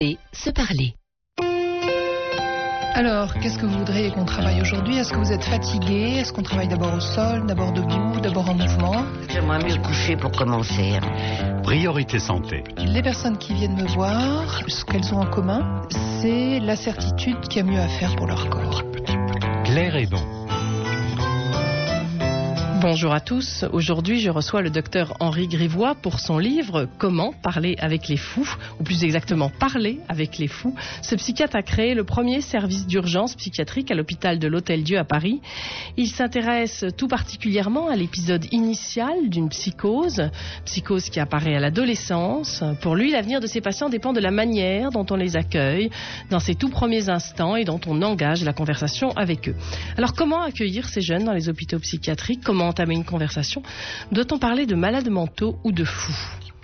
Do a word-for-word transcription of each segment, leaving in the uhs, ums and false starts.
Et se parler. Alors, qu'est-ce que vous voudriez qu'on travaille aujourd'hui? Est-ce que vous êtes fatigué? Est-ce qu'on travaille d'abord au sol, d'abord debout, d'abord en mouvement? J'aimerais mieux coucher pour commencer. Priorité santé. Les personnes qui viennent me voir, ce qu'elles ont en commun, c'est la certitude qu'il y a mieux à faire pour leur corps. Claire Hédon. Bonjour à tous. Aujourd'hui, je reçois le docteur Henri Grivois pour son livre « Comment parler avec les fous », ou plus exactement « Parler avec les fous ». Ce psychiatre a créé le premier service d'urgence psychiatrique à l'hôpital de l'Hôtel-Dieu à Paris. Il s'intéresse tout particulièrement à l'épisode initial d'une psychose, psychose qui apparaît à l'adolescence. Pour lui, l'avenir de ses patients dépend de la manière dont on les accueille dans ces tout premiers instants et dont on engage la conversation avec eux. Alors, comment accueillir ces jeunes dans les hôpitaux psychiatriques? Comment entamer une conversation? Doit-on parler de malades mentaux ou de fous?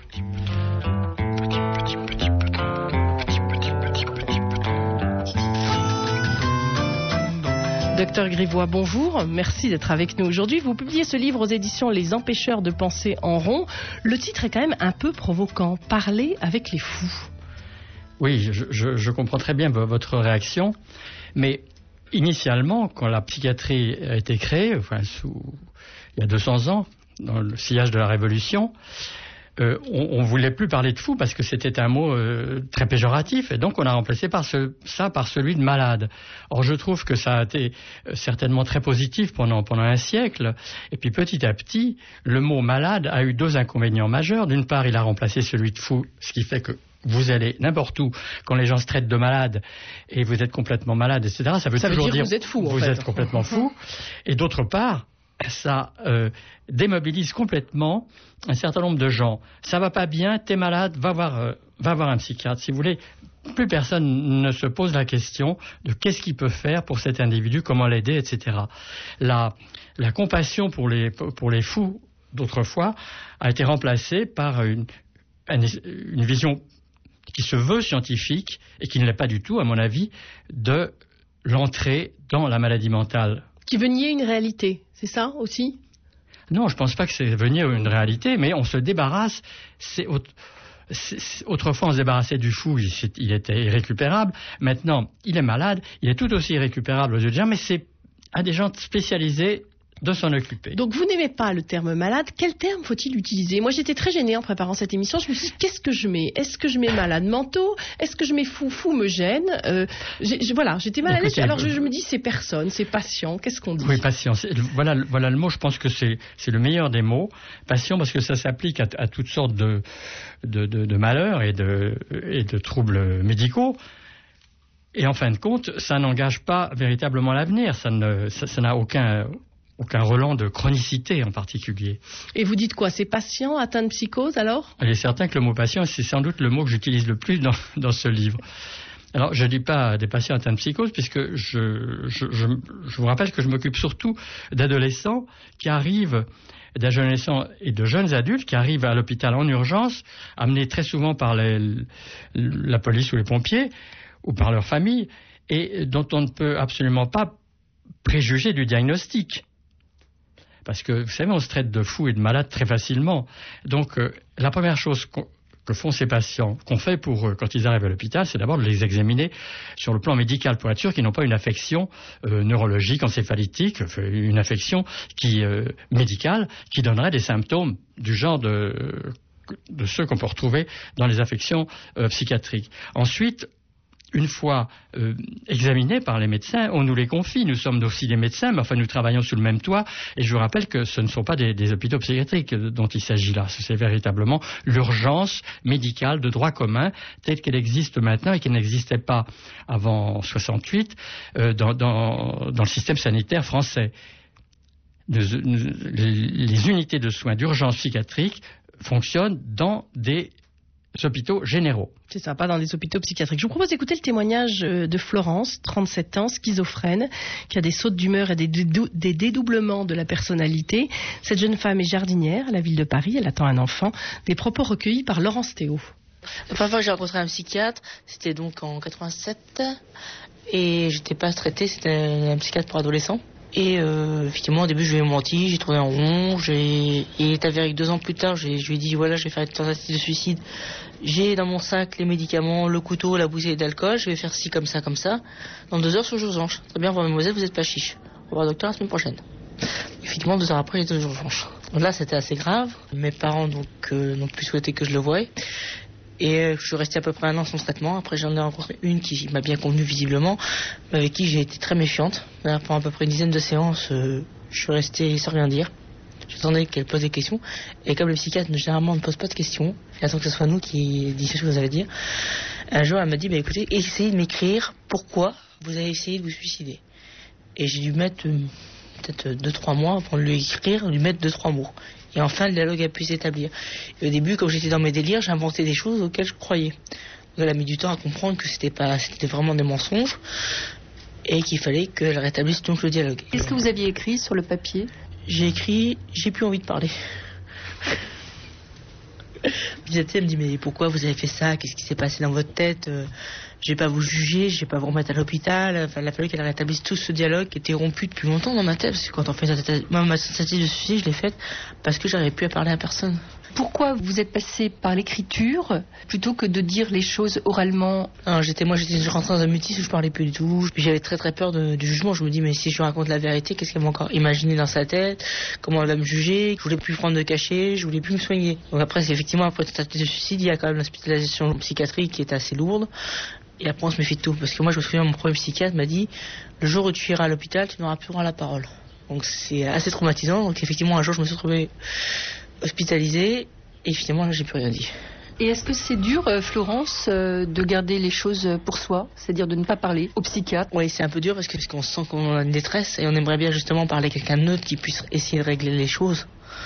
Docteur Grivois, bonjour. Merci d'être avec nous aujourd'hui. Vous publiez ce livre aux éditions Les Empêcheurs de penser en rond. Le titre est quand même un peu provoquant. Parler avec les fous. Oui, je, je, je comprends très bien votre réaction. Mais initialement, quand la psychiatrie a été créée, enfin, sous, il y a deux cents ans, dans le sillage de la Révolution, euh, on ne voulait plus parler de fou parce que c'était un mot euh, très péjoratif, et donc on a remplacé par ce, ça par celui de malade. Or, je trouve que ça a été euh, certainement très positif pendant, pendant un siècle, et puis petit à petit, le mot malade a eu deux inconvénients majeurs. D'une part, il a remplacé celui de fou, ce qui fait que vous allez n'importe où, quand les gens se traitent de malade et vous êtes complètement malade, et cetera, ça veut ça toujours veut dire, dire vous êtes fou. Vous en fait. êtes complètement fou. Et d'autre part, ça euh, démobilise complètement un certain nombre de gens. Ça va pas bien, t'es malade, va voir, euh, va voir un psychiatre. Si vous voulez, plus personne ne se pose la question de qu'est-ce qu'il peut faire pour cet individu, comment l'aider, et cetera. La, la compassion pour les, pour les fous d'autrefois a été remplacée par une, une vision qui se veut scientifique et qui ne l'est pas du tout, à mon avis, de l'entrée dans la maladie mentale. Qui veut nier une réalité, c'est ça aussi? Non, je ne pense pas que c'est venir une réalité, mais on se débarrasse. C'est, c'est, autrefois, on se débarrassait du fou, il, il était irrécupérable. Maintenant, il est malade, il est tout aussi irrécupérable aux yeux des gens, mais c'est à des gens spécialisés de s'en occuper. Donc vous n'aimez pas le terme malade. Quel terme faut-il utiliser? Moi j'étais très gênée en préparant cette émission. Je me suis dit, qu'est-ce que je mets? Est-ce que je mets malade mentaux? Est-ce que je mets fou? Fou me gêne. euh, j'ai, je, Voilà, j'étais mal à l'aise. Alors je, je me dis, c'est personne, c'est patient. Qu'est-ce qu'on dit? Oui, patient. Voilà, voilà le mot, je pense que c'est, c'est le meilleur des mots. Patient, parce que ça s'applique à, à toutes sortes de, de, de, de malheurs et de, et de troubles médicaux. Et en fin de compte, ça n'engage pas véritablement l'avenir. Ça, ne, ça, ça n'a aucun... aucun relent de chronicité en particulier. Et vous dites quoi? C'est patient, atteint de psychose alors? Il est certain que le mot patient, c'est sans doute le mot que j'utilise le plus dans, dans ce livre. Alors, je ne dis pas des patients atteints de psychose, puisque je, je, je, je vous rappelle que je m'occupe surtout d'adolescents qui arrivent, d'adolescents et de jeunes adultes qui arrivent à l'hôpital en urgence, amenés très souvent par les, la police ou les pompiers, ou par leur famille, et dont on ne peut absolument pas préjuger du diagnostic. Parce que, vous savez, on se traite de fous et de malades très facilement. Donc, euh, la première chose que font ces patients, qu'on fait pour eux quand ils arrivent à l'hôpital, c'est d'abord de les examiner sur le plan médical pour être sûr qu'ils n'ont pas une affection euh, neurologique, encéphalytique, une affection qui, euh, médicale qui donnerait des symptômes du genre de, de ceux qu'on peut retrouver dans les affections euh, psychiatriques. Ensuite, une fois euh, examinés par les médecins, on nous les confie. Nous sommes aussi des médecins, mais enfin nous travaillons sous le même toit. Et je vous rappelle que ce ne sont pas des, des hôpitaux psychiatriques dont il s'agit là. C'est véritablement l'urgence médicale de droit commun telle qu'elle existe maintenant et qu'elle n'existait pas avant soixante-huit euh, dans, dans, dans le système sanitaire français. Les, les unités de soins d'urgence psychiatrique fonctionnent dans des hôpitaux généraux. C'est ça, pas dans des hôpitaux psychiatriques. Je vous propose d'écouter le témoignage de Florence, trente-sept ans, schizophrène, qui a des sautes d'humeur et des, dédou- des dédoublements de la personnalité. Cette jeune femme est jardinière à la ville de Paris, elle attend un enfant. Des propos recueillis par Laurence Théo. La première fois que j'ai rencontré un psychiatre, c'était donc en quatre-vingt-sept, et j'étais pas traitée, c'était un psychiatre pour adolescents. Et euh, effectivement, au début, je lui ai menti, j'ai tourné en rond. J'ai... Et il est avéré que deux ans plus tard, j'ai... je lui ai dit voilà, je vais faire une tentative de suicide. J'ai dans mon sac les médicaments, le couteau, la bouteille d'alcool. Je vais faire ci, comme ça, comme ça. Dans deux heures, sur aux urgences. Très bien, mademoiselle, vous n'êtes pas chiche. On va voir le docteur la semaine prochaine. Effectivement, deux heures après, il était aux urgences. Donc là, c'était assez grave. Mes parents donc euh, n'ont plus souhaité que je le voie. Et euh, je suis resté à peu près un an sans traitement. Après, j'en ai rencontré une qui m'a bien convenu visiblement, mais avec qui j'ai été très méfiante. Là, pendant à peu près une dizaine de séances, euh, je suis resté sans rien dire. J'attendais qu'elle pose des questions. Et comme les psychiatres, généralement, ne posent pas de questions, j'attends que ce soit nous qui disions ce que vous allez dire. Un jour, elle m'a dit, bah, écoutez, essayez de m'écrire pourquoi vous avez essayé de vous suicider. Et j'ai dû mettre euh, peut-être deux, trois mois pour lui écrire, lui mettre deux, trois mots. Et enfin, le dialogue a pu s'établir. Et au début, comme j'étais dans mes délires, j'inventais des choses auxquelles je croyais. Donc, elle a mis du temps à comprendre que c'était pas, c'était vraiment des mensonges et qu'il fallait qu'elle rétablisse donc le dialogue. Qu'est-ce que vous aviez écrit sur le papier ? J'ai écrit, j'ai plus envie de parler. Elle me dit, mais pourquoi vous avez fait ça ? Qu'est-ce qui s'est passé dans votre tête ? euh, Je vais pas vous juger, je vais pas vous remettre à l'hôpital. Enfin, il a fallu qu'elle rétablisse tout ce dialogue qui était rompu depuis longtemps dans ma tête. Parce que quand on fait une tentative, moi, ma tentative de suicide, je l'ai faite parce que j'arrivais plus à parler à personne. Pourquoi vous êtes passé par l'écriture plutôt que de dire les choses oralement ? Non, j'étais, moi, j'étais rentré dans un mutisme où je parlais plus du tout. J'avais très très peur de, du jugement. Je me dis, mais si je raconte la vérité, qu'est-ce qu'elle va encore imaginer dans sa tête ? Comment elle va me juger ? Je voulais plus prendre de cachet, je voulais plus me soigner. Donc après, c'est effectivement, après une tentative de suicide, il y a quand même l'hospitalisation psychiatrique qui est assez lourde. Et après, on se méfie de tout. Parce que moi, je me souviens, mon premier psychiatre m'a dit, le jour où tu iras à l'hôpital, tu n'auras plus droit à la parole. Donc c'est assez traumatisant. Donc effectivement, un jour, je me suis retrouvé hospitalisé et finalement, là, j'ai plus rien dit. Et est-ce que c'est dur, euh, Florence, euh, de garder les choses pour soi, c'est-à-dire de ne pas parler au psychiatre ? Oui, c'est un peu dur parce, que, parce qu'on sent qu'on a une détresse et on aimerait bien justement parler à quelqu'un de neutre qui puisse essayer de régler les choses.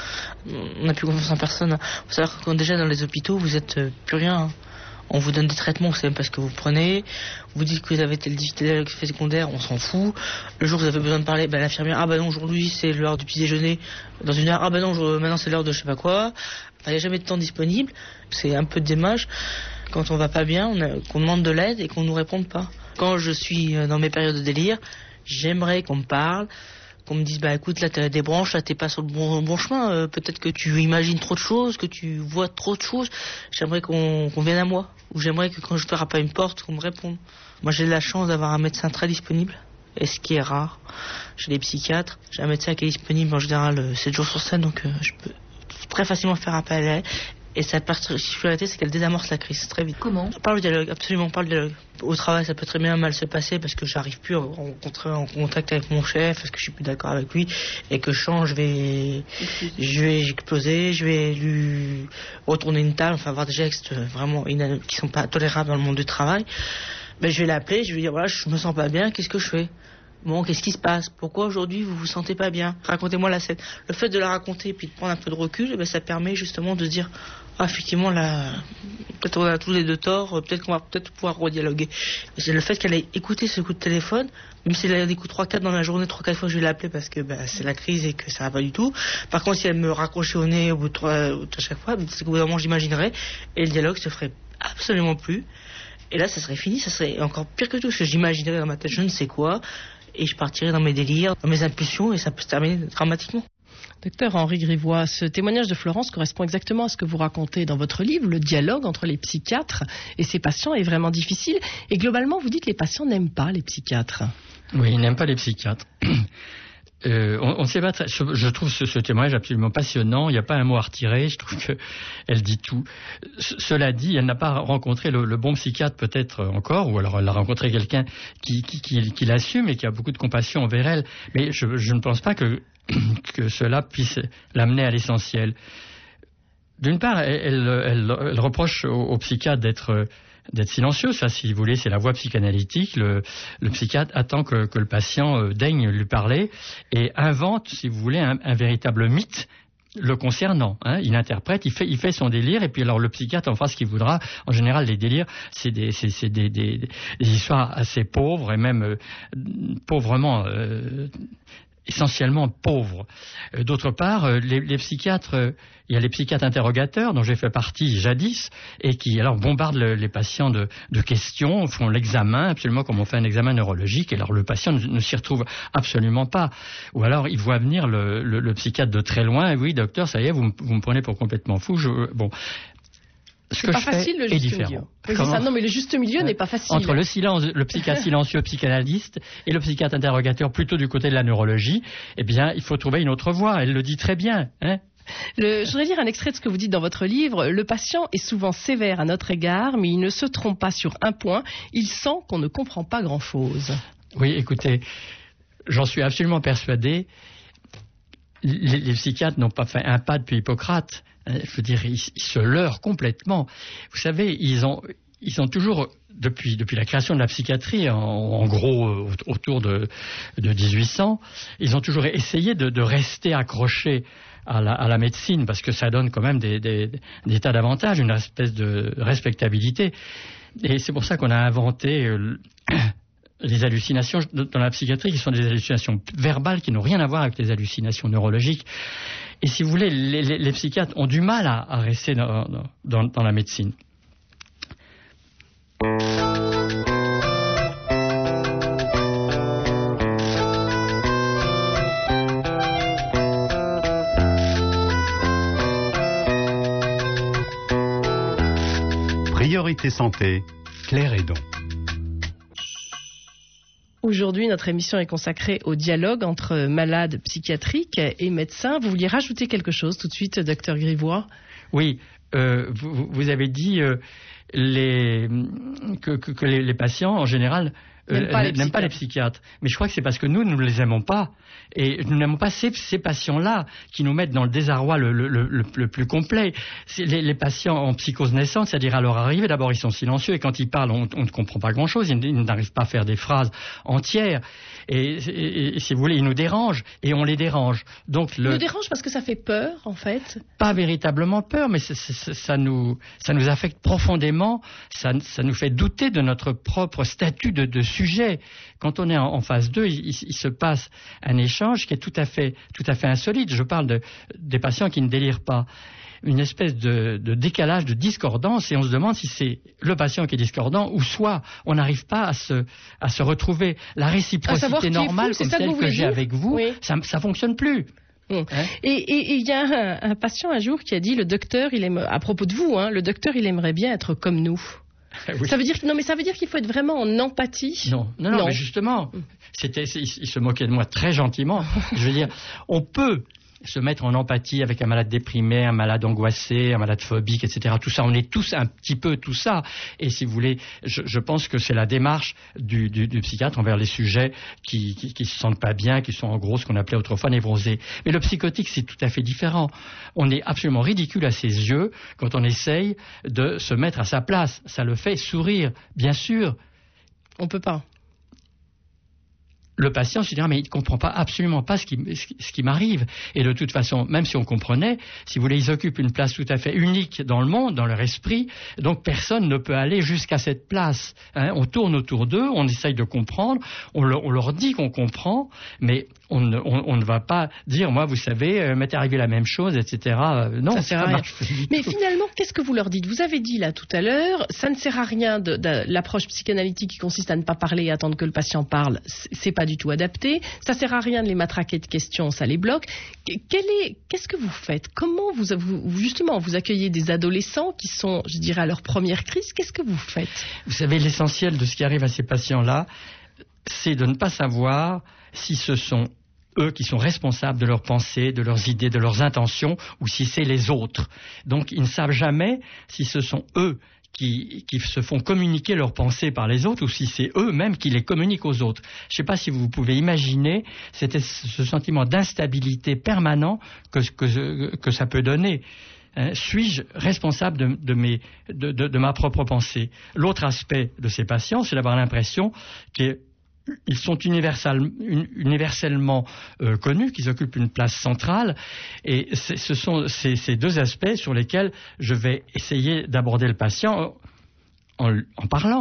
On n'a plus confiance en personne. Il faut savoir que quand déjà dans les hôpitaux, vous êtes euh, plus rien. Hein. On vous donne des traitements, vous savez pas ce que vous prenez. Vous dites que vous avez tel dialogue secondaire, on s'en fout. Le jour où vous avez besoin de parler, ben, l'infirmière, ah bah non, aujourd'hui c'est l'heure du petit déjeuner. Dans une heure, ah bah non, maintenant c'est l'heure de je sais pas quoi. Enfin, il n'y a jamais de temps disponible. C'est un peu dommage quand on va pas bien, on a, qu'on demande de l'aide et qu'on nous réponde pas. Quand je suis dans mes périodes de délire, j'aimerais qu'on me parle, qu'on me dise, bah écoute, là t'as des branches, là t'es pas sur le bon, bon chemin, euh, peut-être que tu imagines trop de choses, que tu vois trop de choses. J'aimerais qu'on, qu'on vienne à moi, ou j'aimerais que quand je frappe à une porte, qu'on me réponde. Moi j'ai de la chance d'avoir un médecin très disponible, et ce qui est rare chez les psychiatres. J'ai un médecin qui est disponible en général euh, sept jours sur sept, donc euh, je peux très facilement faire appel à elle. Et sa particularité, c'est qu'elle désamorce la crise très vite. Comment ? Par le dialogue, absolument par le dialogue. Au travail, ça peut très bien mal se passer parce que j'arrive plus à rentrer en contact avec mon chef, parce que je suis plus d'accord avec lui, et que je change, je vais, je vais exploser, je vais lui retourner une table, enfin avoir des gestes vraiment ina- qui sont pas tolérables dans le monde du travail. Mais je vais l'appeler, je vais lui dire voilà, je me sens pas bien, qu'est-ce que je fais ? Bon, qu'est-ce qui se passe ? Pourquoi aujourd'hui vous vous sentez pas bien ? Racontez-moi la scène. Le fait de la raconter puis de prendre un peu de recul, eh ben, ça permet justement de se dire ah, effectivement, là, peut-être on a tous les deux tort, peut-être qu'on va peut-être pouvoir redialoguer. C'est le fait qu'elle ait écouté ce coup de téléphone, même si elle a écouté trois quatre dans la journée, trois quatre fois je vais l'appeler parce que bah, c'est la crise et que ça va pas du tout. Par contre, si elle me raccrochait au nez au bout de trois, à chaque fois, c'est qu'au bout d'un moment j'imaginerais et le dialogue se ferait absolument plus. Et là, ça serait fini, ça serait encore pire que tout, parce que j'imaginerais dans ma tête je ne sais quoi. Et je partirai dans mes délires, dans mes impulsions, et ça peut se terminer dramatiquement. Docteur Henri Grivois, ce témoignage de Florence correspond exactement à ce que vous racontez dans votre livre. Le dialogue entre les psychiatres et ces patients est vraiment difficile. Et globalement, vous dites que les patients n'aiment pas les psychiatres. Oui, ils n'aiment pas les psychiatres. Euh, on ne sait pas très, je, je trouve ce, ce témoignage absolument passionnant. Il n'y a pas un mot à retirer. Je trouve qu'elle dit tout. C- cela dit, elle n'a pas rencontré le, le bon psychiatre peut-être encore, ou alors elle a rencontré quelqu'un qui, qui, qui, qui l'assume et qui a beaucoup de compassion envers elle. Mais je, je ne pense pas que, que cela puisse l'amener à l'essentiel. D'une part, elle, elle, elle, elle reproche au, au psychiatre d'être d'être silencieux, ça, si vous voulez, c'est la voie psychanalytique. Le, le psychiatre attend que, que le patient euh, daigne lui parler et invente, si vous voulez, un, un véritable mythe le concernant. Hein. Il interprète, il fait, il fait son délire, et puis alors le psychiatre en fera ce qu'il voudra. En général, les délires, c'est des, c'est, c'est des, des, des histoires assez pauvres, et même euh, pauvrement... Euh, essentiellement pauvres. Euh, d'autre part, euh, les, les psychiatres, euh, il y a les psychiatres interrogateurs dont j'ai fait partie jadis et qui alors bombardent le, les patients de, de questions, font l'examen absolument comme on fait un examen neurologique et alors le patient ne, ne s'y retrouve absolument pas. Ou alors il voit venir le, le, le psychiatre de très loin et oui docteur, ça y est, vous, me- vous me prenez pour complètement fou. Je, bon. Ce que pas je facile fais le est juste différent. milieu. Oui, c'est Comment ça. Non, mais le juste milieu n'est pas facile. Entre le silence, le psychiatre silencieux psychanalyste et le psychiatre interrogateur plutôt du côté de la neurologie, eh bien, il faut trouver une autre voie. Elle le dit très bien, hein. Le- je voudrais lire un extrait de ce que vous dites dans votre livre. Le patient est souvent sévère à notre égard, mais il ne se trompe pas sur un point. Il sent qu'on ne comprend pas grand-chose. Oui, écoutez, j'en suis absolument persuadé. Les, les psychiatres n'ont pas fait un pas depuis Hippocrate. Euh, Je veux dire, ils, ils se leurrent complètement. Vous savez, ils ont, ils ont toujours, depuis, depuis la création de la psychiatrie, en, en gros euh, autour de, de dix-huit cents, ils ont toujours essayé de, de rester accrochés à la, à la médecine, parce que ça donne quand même des, des, des tas d'avantages, une espèce de respectabilité. Et c'est pour ça qu'on a inventé euh, les hallucinations dans la psychiatrie, qui sont des hallucinations verbales qui n'ont rien à voir avec les hallucinations neurologiques. Et si vous voulez, les, les, les psychiatres ont du mal à, à rester dans, dans, dans la médecine. Priorité santé, Claire Hédon. Aujourd'hui, notre émission est consacrée au dialogue entre malades psychiatriques et médecins. Vous vouliez rajouter quelque chose tout de suite, docteur Grivois? Oui, euh, vous, vous avez dit euh, les, que, que, que les, les patients, en général, euh, N'aiment pas les n'aiment pas les psychiatres. Mais je crois que c'est parce que nous, nous ne les aimons pas. Et nous n'aimons pas ces, ces patients-là qui nous mettent dans le désarroi le, le, le, le, le plus complet. C'est les, les patients en psychose naissante, c'est-à-dire à leur arrivée, d'abord ils sont silencieux et quand ils parlent, on, on ne comprend pas grand-chose. Ils, ils n'arrivent pas à faire des phrases entières. Et, et, et si vous voulez, ils nous dérangent et on les dérange. Donc le... Ils nous dérangent parce que ça fait peur, en fait. Pas véritablement peur, mais c'est, c'est, ça, nous, ça nous affecte profondément, ça, ça nous fait douter de notre propre statut de, de sujet. Quand on est en, en phase deux, il, il, il se passe un échange qui est tout à fait, tout à fait insolite. Je parle de, des patients qui ne délirent pas. Une espèce de, de décalage, de discordance, et on se demande si c'est le patient qui est discordant ou soit on n'arrive pas à se, à se retrouver. La réciprocité normale, comme celle que j'ai avec vous, oui. ça ne fonctionne plus. Bon. Hein? Et il y a un, un patient un jour qui a dit, le docteur, il aime, à propos de vous, hein, le docteur, il aimerait bien être comme nous. Oui. Ça veut dire, non, mais ça veut dire qu'il faut être vraiment en empathie. Non, non, non, non. Mais justement, c'était, il, il se moquait de moi très gentiment. Je veux dire, on peut se mettre en empathie avec un malade déprimé, un malade angoissé, un malade phobique, et cetera. Tout ça, on est tous un petit peu tout ça. Et si vous voulez, je, je pense que c'est la démarche du, du, du psychiatre envers les sujets qui, qui, qui se sentent pas bien, qui sont en gros ce qu'on appelait autrefois névrosés. Mais le psychotique, c'est tout à fait différent. On est absolument ridicule à ses yeux quand on essaye de se mettre à sa place. Ça le fait sourire, bien sûr. On peut pas. Le patient se dira, mais il ne comprend pas, absolument pas ce qui, ce qui m'arrive. Et de toute façon, même si on comprenait, si vous voulez, ils occupent une place tout à fait unique dans le monde, dans leur esprit, donc personne ne peut aller jusqu'à cette place. Hein, on tourne autour d'eux, on essaye de comprendre, on, le, on leur dit qu'on comprend, mais on ne, on, on ne va pas dire, moi, vous savez, euh, m'est arrivé la même chose, et cetera. Euh, non, ça sert à rien. Mais finalement, qu'est-ce que vous leur dites? Vous avez dit là tout à l'heure, ça ne sert à rien de, de l'approche psychanalytique qui consiste à ne pas parler et attendre que le patient parle. C'est pas du tout adapté. Ça sert à rien de les matraquer de questions, ça les bloque. Quel est, qu'est-ce que vous faites? Comment vous, vous, justement, vous accueillez des adolescents qui sont, je dirais, à leur première crise? Qu'est-ce que vous faites? Vous savez, l'essentiel de ce qui arrive à ces patients-là, c'est de ne pas savoir si ce sont eux qui sont responsables de leurs pensées, de leurs idées, de leurs intentions, ou si c'est les autres. Donc, ils ne savent jamais si ce sont eux Qui, qui se font communiquer leurs pensées par les autres ou si c'est eux-mêmes qui les communiquent aux autres. Je ne sais pas si vous pouvez imaginer cette, ce sentiment d'instabilité permanent que, que, que ça peut donner. Hein, suis-je responsable de, de, mes, de, de, de ma propre pensée? L'autre aspect de ces patients, c'est d'avoir l'impression qu'ils sont universel, universellement euh, connus, qu'ils occupent une place centrale, et ce sont ces, ces deux aspects sur lesquels je vais essayer d'aborder le patient en, en parlant.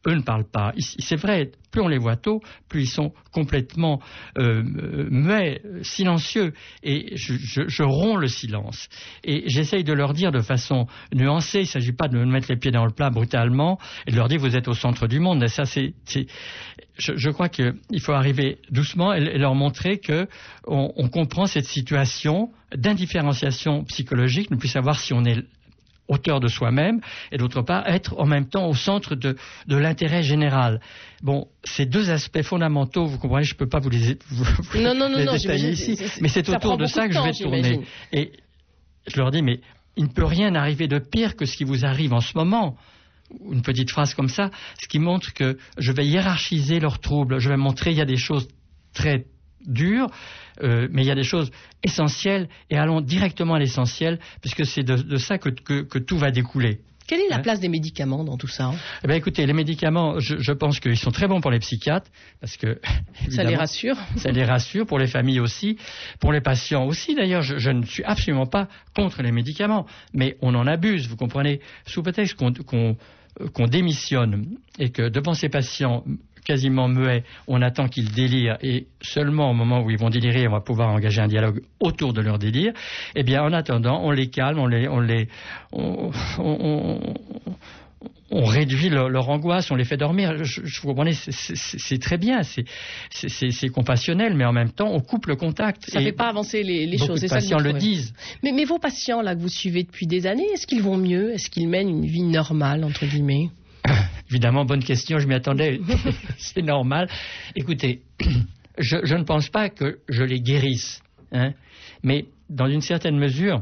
eux ne parlent pas. C'est vrai, plus on les voit tôt, plus ils sont complètement euh, muets, silencieux. Et je, je, je romps le silence. Et j'essaye de leur dire de façon nuancée, il ne s'agit pas de me mettre les pieds dans le plat brutalement, et de leur dire vous êtes au centre du monde. Et ça, c'est, c'est, je, je crois qu'il faut arriver doucement et, et leur montrer qu'on on comprend cette situation d'indifférenciation psychologique, ne plus savoir si on est auteur de soi-même, et d'autre part, être en même temps au centre de, de l'intérêt général. Bon, ces deux aspects fondamentaux, vous comprenez, je ne peux pas vous les, vous, non, non, non, les non, détailler ici, c'est, mais c'est autour de ça que temps, je vais j'imagine. tourner. Et je leur dis, mais il ne peut rien arriver de pire que ce qui vous arrive en ce moment. Une petite phrase comme ça, ce qui montre que je vais hiérarchiser leurs troubles, je vais montrer qu'il y a des choses très dures, euh, mais il y a des choses essentielles, et allons directement à l'essentiel, puisque c'est de, de ça que, que, que tout va découler. Quelle est la hein? place des médicaments dans tout ça? Eh bien, écoutez, les médicaments, je, je pense qu'ils sont très bons pour les psychiatres, parce que ça les rassure. Ça les rassure, pour les familles aussi, pour les patients aussi. D'ailleurs, je, je ne suis absolument pas contre les médicaments, mais on en abuse, vous comprenez, sous prétexte qu'on, qu'on, qu'on démissionne et que devant ces patients quasiment muets, on attend qu'ils délirent, et seulement au moment où ils vont délirer, on va pouvoir engager un dialogue autour de leur délire. Eh bien, en attendant, on les calme, on les, on les, on, on, on, on réduit leur, leur angoisse, on les fait dormir. Je, je vous comprenez, c'est, c'est, c'est très bien, c'est, c'est, c'est, c'est compassionnel, mais en même temps, on coupe le contact. Ça ne fait pas avancer les, les choses. Beaucoup de c'est patients ça que le disent. Mais, mais vos patients là que vous suivez depuis des années, est-ce qu'ils vont mieux? Est-ce qu'ils mènent une vie normale entre guillemets? Évidemment, bonne question, je m'y attendais, c'est normal. Écoutez, je, je ne pense pas que je les guérisse, hein, mais dans une certaine mesure,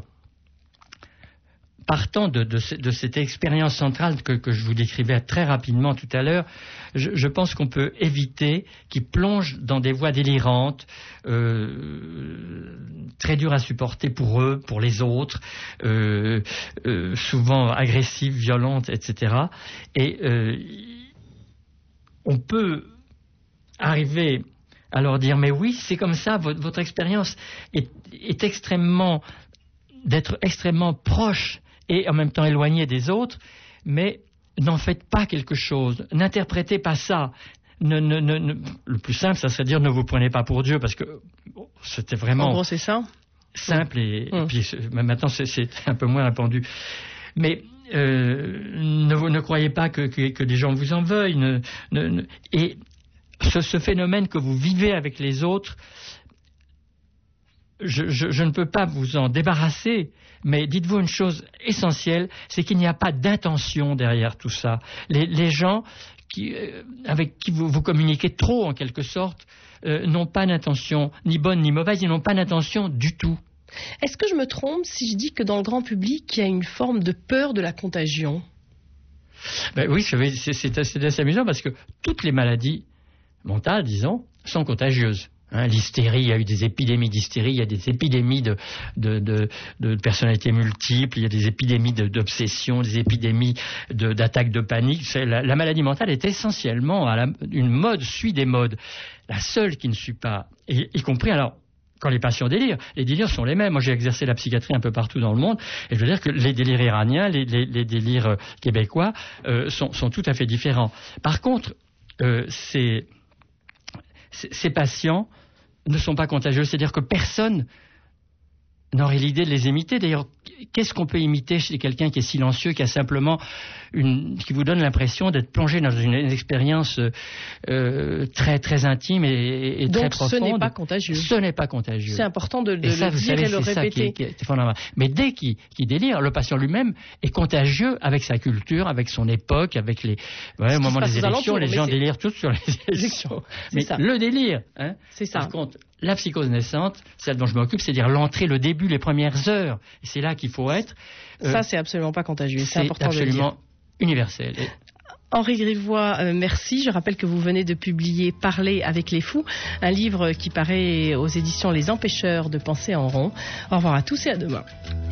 partant de, de, de cette expérience centrale que, que je vous décrivais très rapidement tout à l'heure, je, je pense qu'on peut éviter qu'ils plongent dans des voies délirantes, euh, très dures à supporter pour eux, pour les autres, euh, euh, souvent agressives, violentes, et cetera. Et euh, on peut arriver à leur dire, mais oui, c'est comme ça, votre, votre expérience est, est extrêmement, d'être extrêmement proche et en même temps éloigné des autres, mais n'en faites pas quelque chose, n'interprétez pas ça. Ne, ne, ne, ne, le plus simple, ça serait de dire ne vous prenez pas pour Dieu, parce que bon, c'était vraiment en gros, c'est ça simple, et, mmh. et puis maintenant c'est, c'est un peu moins répandu. Mais euh, ne, ne croyez pas que, que, que des gens vous en veuillent. Ne, ne, ne, et ce, ce phénomène que vous vivez avec les autres, je, je, je ne peux pas vous en débarrasser. Mais dites-vous une chose essentielle, c'est qu'il n'y a pas d'intention derrière tout ça. Les, les gens qui, euh, avec qui vous, vous communiquez trop, en quelque sorte, euh, n'ont pas d'intention, ni bonne ni mauvaise, ils n'ont pas d'intention du tout. Est-ce que je me trompe si je dis que dans le grand public, il y a une forme de peur de la contagion? Ben oui, c'est, c'est, c'est assez amusant, parce que toutes les maladies mentales, disons, sont contagieuses. Hein, l'hystérie, il y a eu des épidémies d'hystérie, il y a des épidémies de, de, de, de personnalités multiples, il y a des épidémies de, d'obsession, des épidémies de, d'attaques de panique. C'est, la, la maladie mentale est essentiellement à la, une mode suit des modes. La seule qui ne suit pas, y, y compris alors quand les patients délirent, les délires sont les mêmes. Moi, j'ai exercé la psychiatrie un peu partout dans le monde, et je veux dire que les délires iraniens, les, les, les délires québécois euh, sont, sont tout à fait différents. Par contre, euh, ces, ces patients ne sont pas contagieux, c'est-à-dire que personne n'aurait l'idée de les imiter. D'ailleurs, qu'est-ce qu'on peut imiter chez quelqu'un qui est silencieux, qui a simplement une, qui vous donne l'impression d'être plongé dans une, une expérience euh, très très intime et, et Donc, très profonde. Donc, ce n'est pas contagieux. Ce n'est pas contagieux. C'est important de, de et ça, le vous dire savez, et le c'est répéter. Ça qui est, qui est fondamental. Mais dès qu'il, qu'il délire, le patient lui-même est contagieux avec sa culture, avec son époque, avec les. Ouais, au moment des élections, les gens délirent tous sur les élections. Mais ça. Le délire, hein, c'est ça. Par contre, la psychose naissante, celle dont je m'occupe, c'est-à-dire l'entrée, le début, les premières heures. Et c'est là qu'il faut être. Euh, ça, c'est absolument pas contagieux. C'est, c'est important absolument de le dire. Universel. Et... Henri Grivois, euh, merci. Je rappelle que vous venez de publier Parler avec les fous, un livre qui paraît aux éditions Les Empêcheurs de penser en rond. Au revoir à tous et à demain.